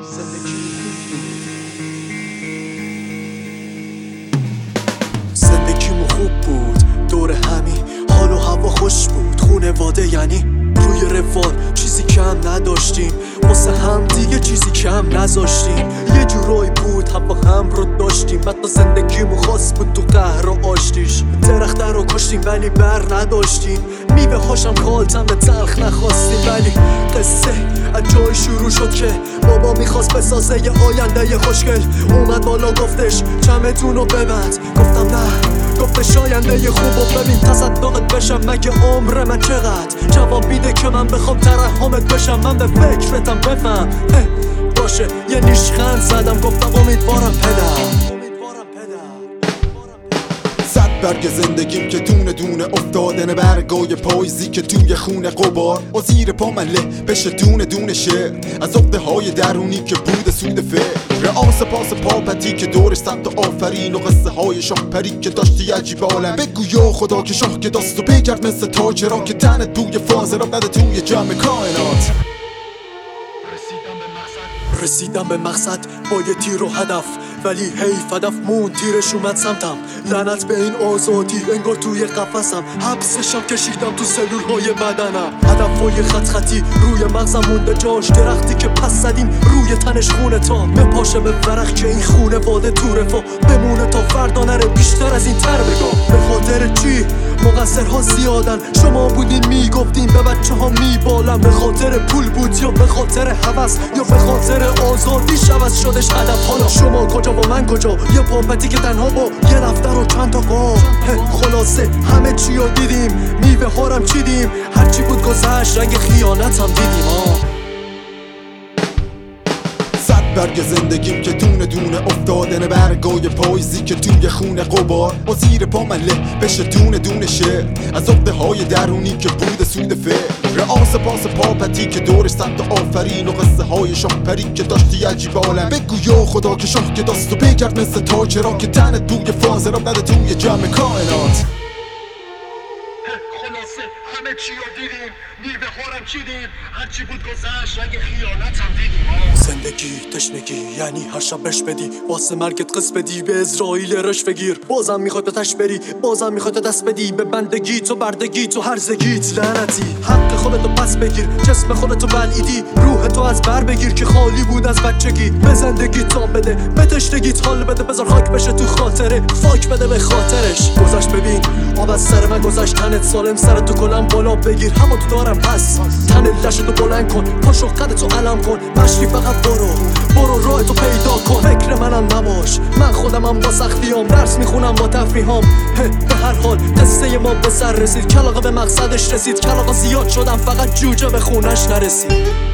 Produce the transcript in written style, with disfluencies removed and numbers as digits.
زندگیمو خوب بود، دور همین حال و هوا خوش بود. خونواده یعنی روی روال چیزی کم نداشتیم، واسه هم دیگه چیزی کم نذاشتیم. یه جورایی بود هوا هم رو داشتیم، حتی زندگیمو خاص بود تو قهر و آشتیش. درخت رو کشتیم ولی بر نداشتیم، میوه هاشم کالتم به تلخ نخواستیم. ولی قصه از جای شروع شد که بابا میخواست بسازه یه آینده خوشگل. اومد بالا گفتش چمدونو ببند، گفتم نه، گفتش آینده خوب و ببین تصدقت بشم مگه عمر من چقدر. جواب میده که من بخوام ترحمت بشم، من به فکرتم بفهم. باشه یه نیشخند زدم گفتم امیدوارم پدر. برگ زندگیم که دونه دونه افتادن برگای پاییزی که توی خونه قبار و زیر پا مله بشه دونه دونه شعر از عقده های درونی که بود سود فکر. آس پاس پاپتی که دورش صد آفرین و قصه های شاه پری که داشتی عجیب عالم. بگو یا خدا که شاه که داستو بگرد مثل تاجران که تنت بوی فاضلات نده توی جمع کائنات. رسیدم به مقصد با یه تیر و هدف، ولی حیف هدف مون تیرش اومد سمتم. لعنت به این آزادی انگار توی قفسم، حبسشم کشیدم تو سلول های بدنم. هدفای خط خطی روی مغزم مونده جاش، درختی که پس زدیم روی تنش خونه تا بپاشه به ورق که این خونه واده تو رفا بمونه تا فردا نره بیشتر از این تر بگاه. به خاطر چی؟ مقصرها زیادن، شما بودین میگفتین به بچه ها میبالم. به خاطر پول بود یا به خاطر هوس یا به خاطر آزادیش عوض شدش هدف. حالا شما کجا و من کجا؟ یه پاپتی که تنها با یه دفتر و چند تا قاب. خلاصه همه چی رو دیدیم، میوه هارم چیدیم، هرچی بود گذشت رنگ خیانت هم دیدیم. برگ زندگیم که دونه دونه افتادن برگای پاییزی که توی خونه قبار و زیر پا مله بشه دونه دونه شعر از عقده های درونی که بود سود فکر. آس پاس پاپتی که دورش صد آفرین و قصه های شاه پری که داشتی عجیب عالم. بگو یا خدا که شاه که داستو بگرد مثل تاجران که تنت بوی فاضلات نده توی جمع کائنات. خلاصه همه چی رو دیدیم، میوه هارم چیدیم، هرچی بود گذشت رنگ خیانت هم دیدیم. زندگی تشنگی یعنی هر شب بش بدی، واسه مرگت قص بدی، به اسرائیل رش بگیر. بازم میخواد به تش بری، بازم میخواد دست بدی به بندگیت و بردگیت و هرزگیت. لعنتی حق خودتو پس بگیر، جسم خودتو بلعیدی، روحتو از بر بگیر که خالی بود از بچگی. به زندگی تاب بده، به تشنگیت حال بده، بذار خاک بشه تو خاطره، فاک بده به خاطرش. گذشت ببین آب از سر من گذشت، تنت سالم سرتو کلم بالا بگیر، همه تو دارم پس تن لشتو بلند کن، پاشو قدتو علم کن، مشتی فقط برو راهتو پیدا کن. فکر منم نباش، من خودمم با سختیام، درس میخونم با تفریحام. به هر حال قصه ما به سر رسید، کلاغه به مقصدش رسید. کلاغه زیاد شدم فقط جوجه به خونش نرسید.